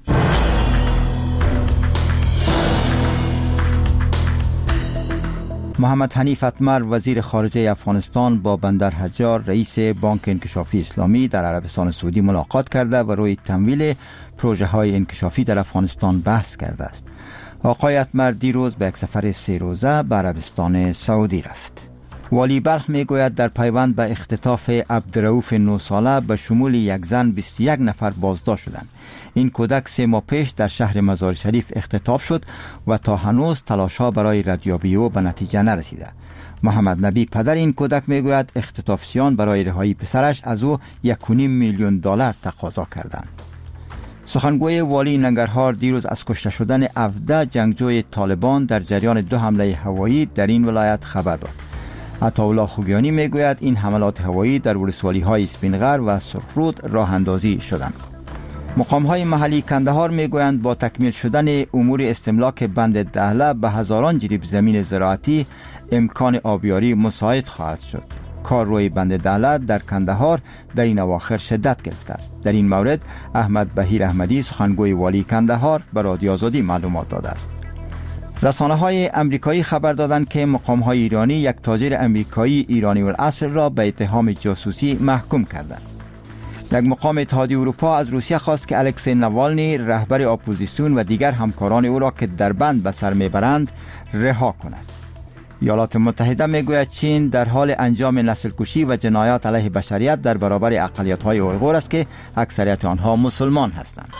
محمد حنیف اتمر وزیر خارجه افغانستان با بندر حجار رئیس بانک انکشافی اسلامی در عربستان سعودی ملاقات کرده و روی تمویل پروژه های انکشافی در افغانستان بحث کرده است. آقای اتمر دیروز به یک سفر سه روزه به عربستان سعودی رفت. والی بلخ می گوید در پیوند به اختطاف عبدالرؤوف نه ساله به شمول یک زن بیست و یک نفر بازداشت شدند. این کودک سه ماه پیش در شهر مزار شریف اختطاف شد و تا هنوز تلاش‌ها برای ردیابی او به نتیجه نرسیده. محمد نبی پدر این کودک می گوید اختطافچیان برای رهایی پسرش از او یک و نیم میلیون دلار تقاضا کردند. سخنگوی والی ننگرهار دیروز از کشته شدن هفده جنگجوی طالبان در جریان دو حمله هوایی در این ولایت خبر داد. عطاالله خوگیانی میگوید این حملات هوایی در ولسوالی‌های اسپینغر و سرخرود راه اندازی شدند. مقام‌های محلی کندهار میگویند با تکمیل شدن امور استملاک بند دهله به هزاران جریب زمین زراعتی امکان آبیاری مساعد خواهد شد. کار روی بند دهله در کندهار در این اواخر شدت گرفته است. در این مورد احمد بهیر احمدی سخنگوی والی کندهار به رادیو آزادی معلومات داده است. رسانه های امریکایی خبر دادند که مقام های ایرانی یک تاجر امریکایی ایرانی الاصل را به اتهام جاسوسی محکوم کردند. یک مقام اتحادیه اروپا از روسیه خواست که الکسی نوالنی رهبر اپوزیسیون و دیگر همکاران او را که در بند به سر میبرند رها کند. ایالات متحده میگوید چین در حال انجام نسل کشی و جنایات علیه بشریت در برابر اقلیت های اویغور است که اکثریت آنها مسلمان هستند.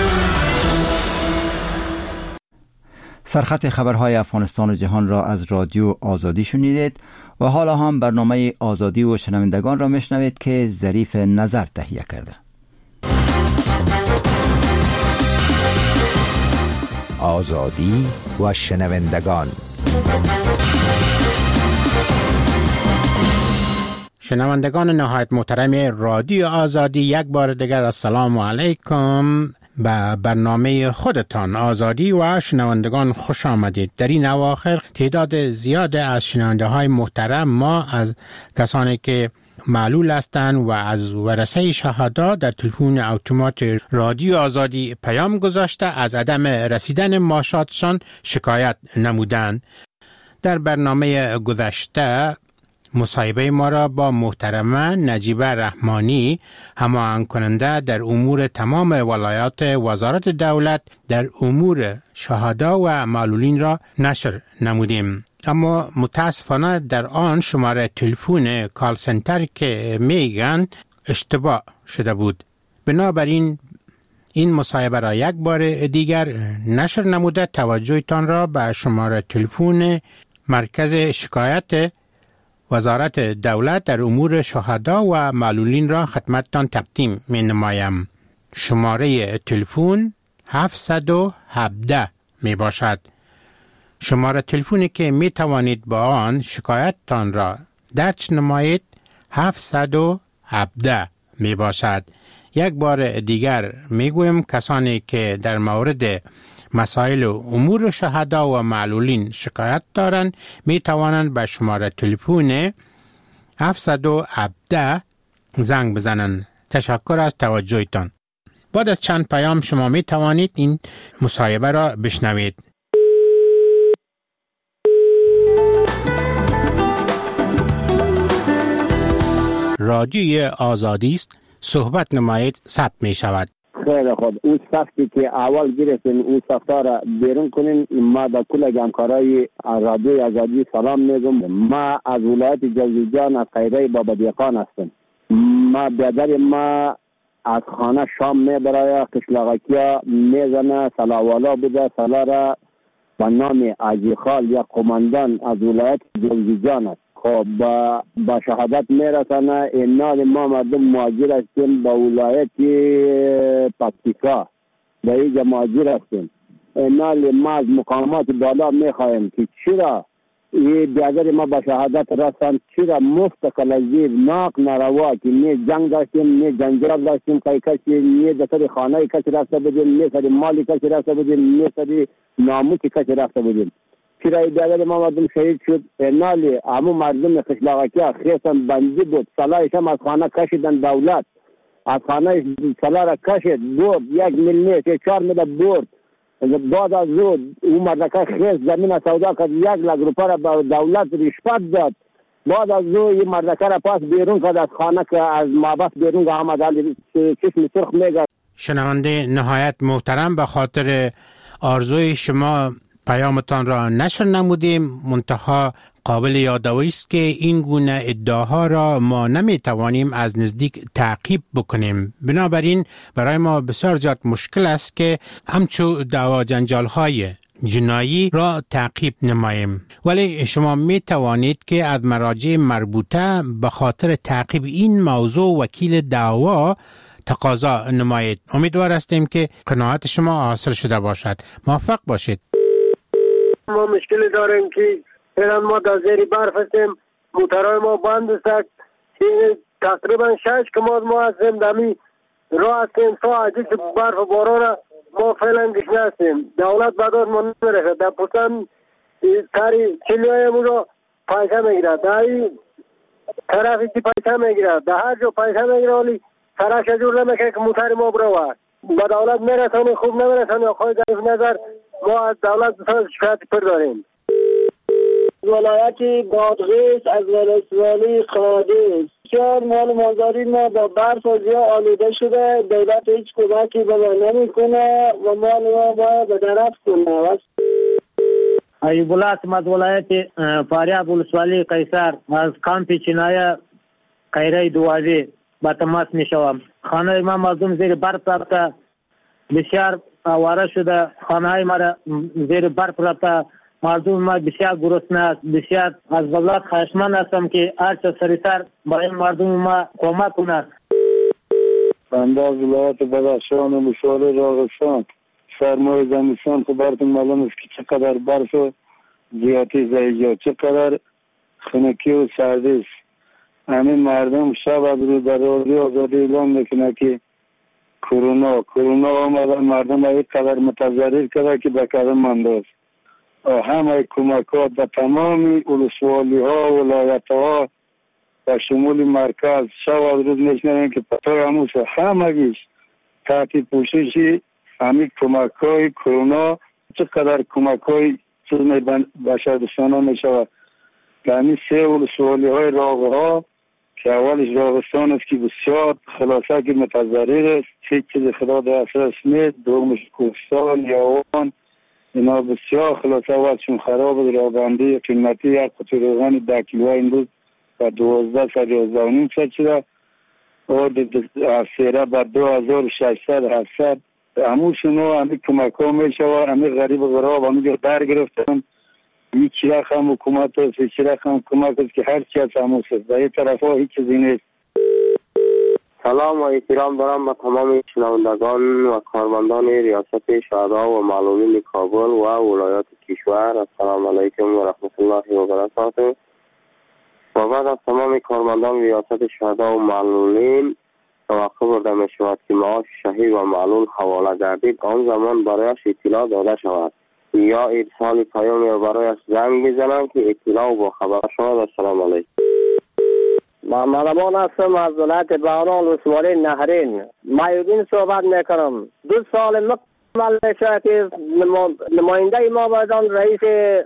سرخط خبرهای افغانستان و جهان را از رادیو آزادی شنیدید و حالا هم برنامه آزادی و شنوندگان را میشنوید که ظریف نظر تهیه کرده. آزادی و شنوندگان. شنوندگان نهایت محترم رادیو آزادی، یک بار دیگر السلام علیکم. به برنامه خودتان آزادی و شنوندگان خوش آمدید. در این اواخر تعداد زیاد از شنونده های محترم ما از کسانی که معلول هستند و از ورثه شهدا در تلفن اتومات رادیو آزادی پیام گذاشته از عدم رسیدن معاشاتشان شکایت نمودند. در برنامه گذشته مصاحبه ما را با محترمه نجیبه رحمانی هماهنگ کننده در امور تمام ولایات وزارت دولت در امور شهدا و معلولین را نشر نمودیم، اما متاسفانه در آن شماره تلفن کال سنتر که میگن اشتباه شده بود. بنابراین این مصاحبه را یک بار دیگر نشر نموده توجهتان را به شماره تلفن مرکز شکایت وزارت دولت در امور شهدا و معلولین را خدمتتان تقدیم می نمایم. شماره تلفن هفتصد و هفده می باشد. شماره تلفنی که می توانید با آن شکایتتان را درج نمایید هفتصد و هفده می باشد. یک بار دیگر می گویم کسانی که در مورد مسائل و امور شهدا و معلولین شکایت دارند می توانند به شماره تلفن هفتصد و هفده زنگ بزنند. تشکر از توجهتان. بعد از چند پیام شما می توانید این مصاحبه را بشنوید. رادیوی آزادی است. صحبت نمایید ثبت می شود. خیلی خود اون صفتی که اول گرفتین اون صفتا را بیرون کنین. ما در کل همکارای رادیوی آزادی سلام میگم. ما از ولایت جوزجان از قیره بابا دیقان هستم. ما بیادر ما از خانه شام میبرای قشلاقکیا میزنه سلاوالا بوده سلا را با نام آجی خال یا قماندان از ولایت جوزجان است. خب با, با شهادت میرسانه. اینال ما مردم مهاجر هستیم با ولایت پکتیکا با اینجا مهاجر هستیم. اینال ما از مقامات بالا میخواهیم که چرا این بیادر ما با شهادت رسان چرا مفتقل از زیر ناق نروا که نه جنگ داشتیم نه جنجال داشتیم که کسی نه دستر خانه کسی رفته بودیم نه سری مالی کسی رفته بودیم نه سری ناموسی کسی رفته بودیم. چرا این بیادر ما مردم شهید شد. اینالی همون مردم خشلاقکی خیستن بندی بود. صلاحش هم از خانه کشیدن دولت از خانه صلاح را کشید برد یک میل نیست چهار میل برد. بعد از او اون مردکه خیست زمین سودا کرد یک لک روپا را به دولت رشوت داد. بعد از او این مردکه را پاس بیرون کرد از خانه که از مابس بیرون که آمد علی چشم سرخ میگه. شنونده نهایت محترم، به خاطر آرزوی شما پیامتان را نشر نمودیم، منتها قابل یادآوری است که این گونه ادعاها را ما نمیتوانیم از نزدیک تعقیب بکنیم. بنابراین برای ما بسیار زیاد مشکل است که همچو دعوا جنجال‌های جنایی را تعقیب نماییم. ولی شما می توانید که از مراجع مربوطه به خاطر تعقیب این موضوع وکیل دعوا تقاضا نمایید. امیدوار هستیم که قناعت شما حاصل شده باشد. موفق باشید. ما مشکلی داریم که فعلا ما در زیر برف هستیم. موترهای ما بند است. تقریبا شش کماد ما هستیم دمی راه هستیم. تا عجیز برف و باران ما فعلا گشنه هستیم. دولت بداد ما نمیرسه. در پسن تاری چلیهای ما را پیسه میگیرد. در این طرفی که پیسه میگیرد. در هر جا پیسه میگیرد ولی سرش جور نمیکنه که موتر ما برود. با دولت میرسانه خوب نمیرسانه. آقای ضعیف نظر ما از دولت بسیار شکایت پر داریم. ولایت بادغیس از ولسوالی قادس چهار مال مازاری ما با برف و زیا آلوده شده. دولت هیچ کمکی به ما نمیکنه و مال ما باید به درف کنه. ایوب الله هستم از ولایت فاریاب ولسوالی قیصر از کامپ چینای قیره دوازی با تماس میشوم. خانه ما مردم زیر برف رفته بسیار آواره شده. خانه های ما زیر برف رفته. مردم ما بسیار گرسنه است. بسیار از دولت خواهشمند هستم که هرچه سریعتر برای مردم ما کمک کند. بنده از ولایت بدخشان و مشوار راغستان سرمای زمستان که براتون معلوم است که چقدر برف و زیادی زیجا چقدر خنکی و سردی است. همین مردم شب از رو در رادیو آزادی اعلام میکنه که کرونا کرونا آمده. مردم های قدر متضرر کرده که به قدم مانده است. همه کمکات به تمام ولسوالی ها و ولایت ها و شمول مرکز شب از روز میشنویم که پتای هموش همگیش تحت پوشش همین کمک های کرونا چقدر کمک های چیز بشردوستانه می شود. که همین سه ولسوالی های راغه ها که اولش راغستان است که بسیار خلاصه که متضرر است. هیچ چیز خدا دسترس نیست. دومش کوهستان یاوان اینا بسیار خلاصه وقتشون خراب است. رابندی قیمتی یک قطعه روغن ده کیلو این روز و دوازده صد یازده و نیم صد شده و سیره با دو هزار و ششصد هفتصد. هموشون ها همین کمک ها می شود. همین غریب و غراب همین در گرفتن. هیچ رقم حکومت است هیچ رقم کمک است که هر چی از هموش است. در این طرف ها هیچ چیزی نیست. سلام و احترام دارم به تمام شنوندگان و کارمندان ریاست شهدا و معلولین کابل و ولایات کشور. السلام علیکم و رحمت الله و برکاته. و بعد از تمام کارمندان ریاست شهدا و معلولین توقع برده می شود که معاش شهید و معلول حواله گردید. آن زمان برایش اطلاع داده شود یا ارسال پیام یا برایش زنگ بزنند که اطلاع و با خبر شود. السلام علیکم. محمد امان هستم از ولایت بهران ولسوالی نهرین. مایودین صحبت میکنم. دو سال مکمل شد که نماینده ما بودن رئیس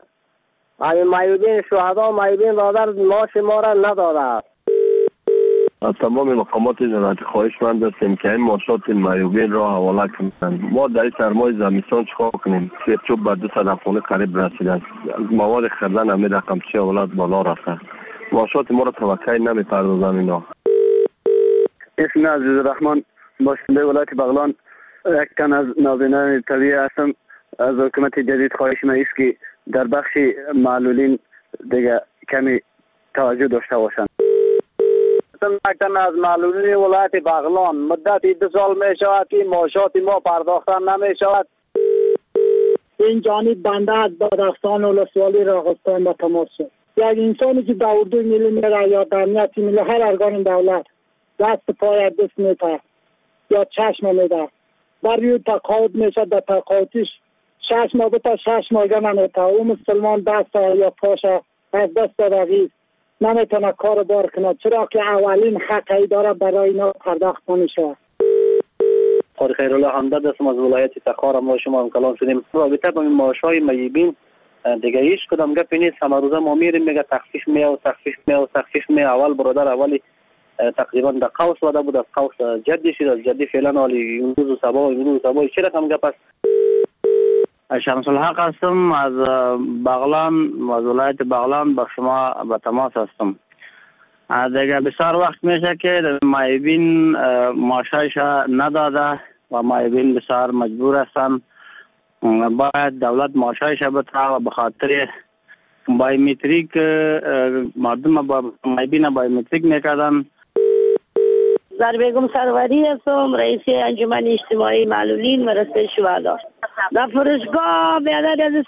مایودین شهدا مایودین برادر معاش ما را نداده. از تمام مقامات ولایت خواهشمند هستیم که این ماشات معیوبین را حواله کنند. ما در این سرمای زمستان چیکار کنیم؟ چوب به دو صد خانه قریب رسیده است. مواد خریدن همین رقم چی اولاد بالا رفته. ماشات ما را توقع نمی‌پردازند اینا. اسم عزیز الرحمن باشنده ولایت بغلان، یک تن از نابینان طبیعی هستم. از حکومت جدید خواهش ما است که در بخش معلولین دیگه کمی توجه داشته باشند. یک تن از معلولین ولایت بغلان، مدت دو سال می شود که معاشات ما پرداخته نمی شود. این جانب بنده از بادغستان ولسوالی راغستان به تماس شد. یک انسانی که در اردو ملی میره یا در امنیت ملی هر ارگان دولت دست پای دست میده یا چشم میده بر روی تقاعد میشه، در تقاعدش شش ماه بتا شش ماه نمیته. او مسلمان دست یا پاش از دست رقیز نمیتونه کار بار کنه، چرا که اولین حقی داره برای اینا پرداخت نمیشه. قاری خیرالله حمداد هستم از ولایت تخار. ما شما هم کلام شدیم رابطه با این معاشهای معیوبین دیگه هیچ کدام گپی نیست. همه روزه ما میریم میگه تخفیف می و تخفیف می و تخفیف می. اول برادر اولی تقریبا در قوس وده بود، از قوس جدی شد، از جدی فعلا حالی امروز و صبا و امروز و صبا چه رقم گپ است؟ شمس الحق هستم از بغلان، از ولایت بغلان با شما به تماس هستم. دیگه بسیار وقت میشه که معیوبین معاشش نداده و معیوبین بسیار مجبور هستن. باید دولت معاشش بده و به خاطر بایومتریک مردم با معیوبین بایومتریک میکردن. زربیگم سروری هستم، رئیس انجمن اجتماعی معلولین و رسته شهدا. در فرشگاه بیادر از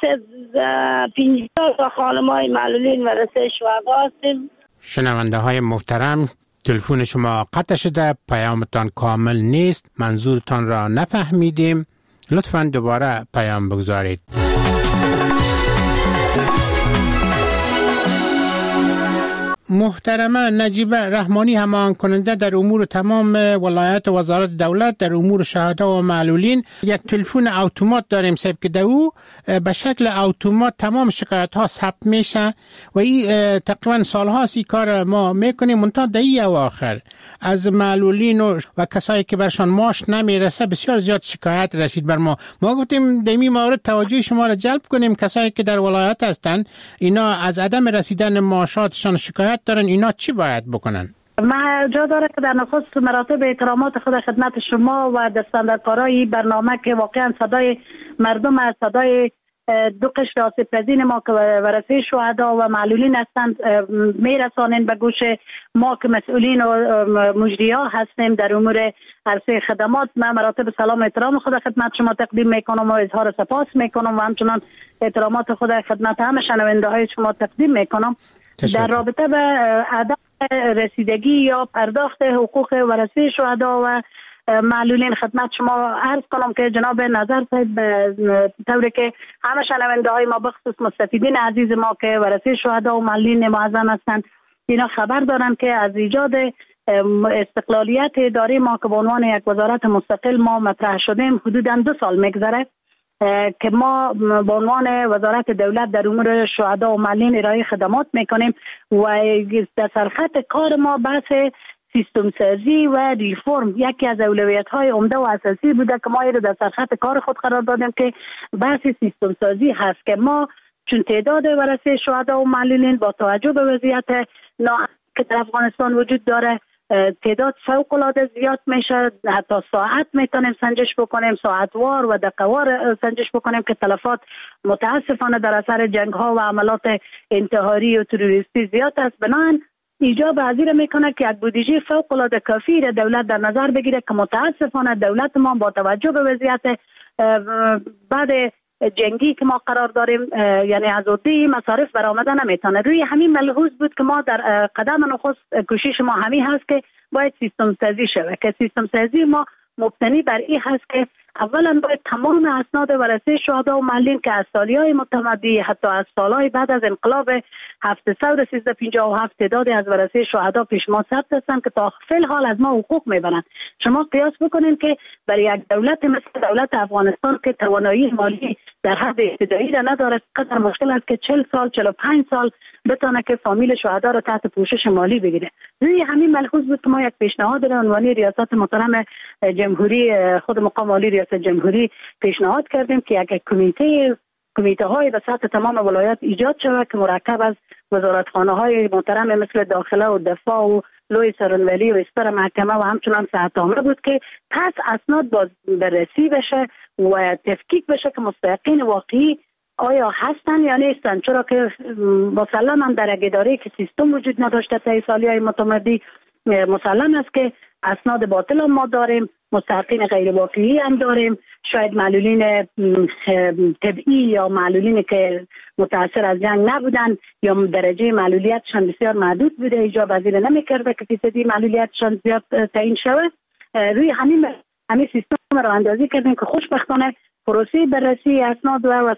پنجاه تا خانمای معلولین و رسته شهدا هستیم. شنونده های محترم، تلفن شما قطع شده، پیامتان کامل نیست، منظورتان را نفهمیدیم، لطفاً دوباره پیام بگذارید. محترمه نجیبه رحمانی همان کننده در امور تمام ولایت وزارت دولت در امور شهدا و معلولین، یک تلفن اتومات داریم سیب که دو به شکل اتومات تمام شکایت ها ثبت میشه و این تقریبا سال هاست این کار ما میکنیم. منتها دهی اواخر از معلولین و, و کسایی که برشان معاش نمیرسه بسیار زیاد شکایت رسید بر ما. ما گفتیم دمی مورد توجه شما را جلب کنیم، کسایی که در ولایت هستند اینا از عدم رسیدن معاشاتشان شکایت دارن، اینا چی باید بکنن؟ ما جا داره که در نخست مراتب احترامات خود خدمت شما و دستاندرکارای برنامه که واقعا صدای مردم از صدای دو قشر آسیب پذیر ما که ورثه شهدا و معلولین هستند میرسانین به گوش ما که مسئولین و مجری‌ها هستیم در امور عرصه خدمات. من مراتب سلام و احترام خود خدمت شما تقدیم میکنم و اظهار سپاس میکنم و همچنان احترامات خود خدمت همه شنونده های شما تقدیم میکنم. در رابطه به عدم رسیدگی یا پرداخت حقوق ورثه شهدا و معلولین خدمت شما عرض کنم که جناب نظر صاحب طوری که همه شنونده های ما بخصوص مستفیدین عزیز ما که ورثه شهدا و معلولین معظم هستند اینا خبر دارن که از ایجاد استقلالیت اداره ما که به عنوان یک وزارت مستقل ما مطرح شدیم حدوداً دو سال میگذره که ما به عنوان وزارت دولت در امور شهدا و معلولین ارائه خدمات میکنیم و در سرخط کار ما بحث سیستم سازی و ریفرم یکی از اولویت های عمده و اساسی بوده که ما رو در سرخط کار خود قرار دادیم که بحث سیستم سازی هست که ما چون تعداد ورثه شهدا و معلولین با توجه به وضعیت ناامنی که در افغانستان وجود داره تعداد فوق العاده زیاد میشه، حتی ساعت میتونیم سنجش بکنیم، ساعتوار و دقیقوار سنجش بکنیم که تلفات متاسفانه در اثر جنگ ها و عملات انتحاری و تروریستی زیاد است. بنابراین ایجاب حاضر میکنه که یک بودجه فوق العاده کافی را دولت در نظر بگیره که متاسفانه دولت ما با توجه به وضعیت بعد جنگی که ما قرار داریم یعنی از عهده مصارف برآمده نمیتونه. روی همین ملحوظ بود که ما در قدم نخست کوشش ما همین هست که باید سیستم سازی شود که سیستم سازی ما مبتنی بر این هست که اولا باید تمام اسناد ورثه شهدا و معلولین که از سالیهای متمدی حتی از سالهای بعد از انقلاب هفتصد و سیزده پنجاه و هفت تعدادی از ورثه شهدا پیش ما ثبت هستند که تا فعل حال از ما حقوق میبرند. شما قیاس بکنید که برای یک دولت مثل دولت افغانستان که توانایی مالی در حد ابتدایی را نداره، قدر مشکل است که چهل سال چهل و پنج سال بتونه که فامیل شهدا را تحت پوشش مالی بگیره. روی همین ملحوظ بود که ما یک پیشنهاد را عنوان ریاست محترم جمهوری خود مقام عالی ریاست جمهوری پیشنهاد کردیم که یک کمیته کمیته های به سطح تمام ولایات ایجاد شود که مرکب از وزارتخانه های محترم مثل داخله و دفاع و لوی سرانولی و استر محکمه و همچنان صحت عامه بود که پس اسناد باز بررسی بشه و تفکیک بشه که مستحقین واقعی آیا هستن یا نیستن، چرا که مسلما در یک اداره که سیستم وجود نداشته طی سالیهای متمدی مسلم است که اسناد باطل هم ما داریم، مستحقین غیر واقعی هم داریم، شاید معلولین طبعی یا معلولین که متاثر از جنگ نبودن یا درجه معلولیتشان بسیار محدود بوده، ایجاب پذیر نمی‌کرده که فیصدی معلولیتشان زیاد تعیین شود. روی همین همین سیستم رو اندازی کردیم که خوشبختانه پروسه بررسی اسناد و